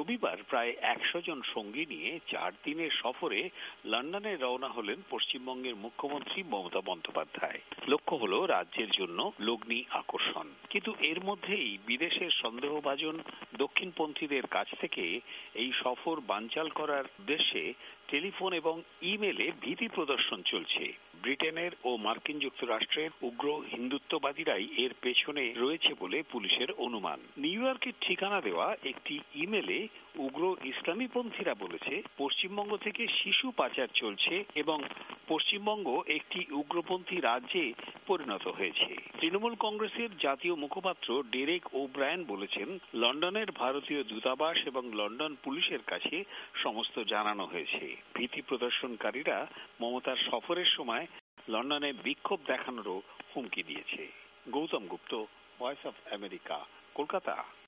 রবিবার প্রায় ১০০ জন সঙ্গী নিয়ে ৪ দিনের সফরে লন্ডনে রওনা হলেন পশ্চিমবঙ্গের মুখ্যমন্ত্রী মমতা বন্দ্যোপাধ্যায়। লক্ষ্য হলো রাজ্যের জন্য লগ্নি আকর্ষণ। কিন্তু এর মধ্যেই বিদেশের সন্দেহভাজন দক্ষিণপন্থীদের কাছ থেকে এই সফর বানচাল করার উদ্দেশ্যে টেলিফোন এবং ইমেলে ভীতি প্রদর্শন চলছে। ব্রিটেনের ও মার্কিন যুক্তরাষ্ট্রের উগ্র হিন্দুত্ববাদীরাই এর পেছনে রয়েছে বলে পুলিশের অনুমান। নিউ ইয়র্কের ঠিকানা দেওয়া একটি ইমেলে উগ্র ইসলামীপন্থীরা বলেছে, পশ্চিমবঙ্গ থেকে শিশু পাচার চলছে এবং পশ্চিমবঙ্গ একটি উগ্রপন্থী রাজ্যে পরিণত হয়েছে। তৃণমূল কংগ্রেসের জাতীয় মুখপাত্র ডেরেক ওব্রায়ান বলেছেন, লন্ডনের ভারতীয় দূতাবাস এবং লন্ডন পুলিশের কাছে সমস্ত জানানো হয়েছে। ভীতি প্রদর্শনকারীরা মমতার সফরের সময় লন্ডনে বিক্ষোভ দেখানোরও হুমকি দিয়েছে। Goutam Gupta, voice of America, Kolkata.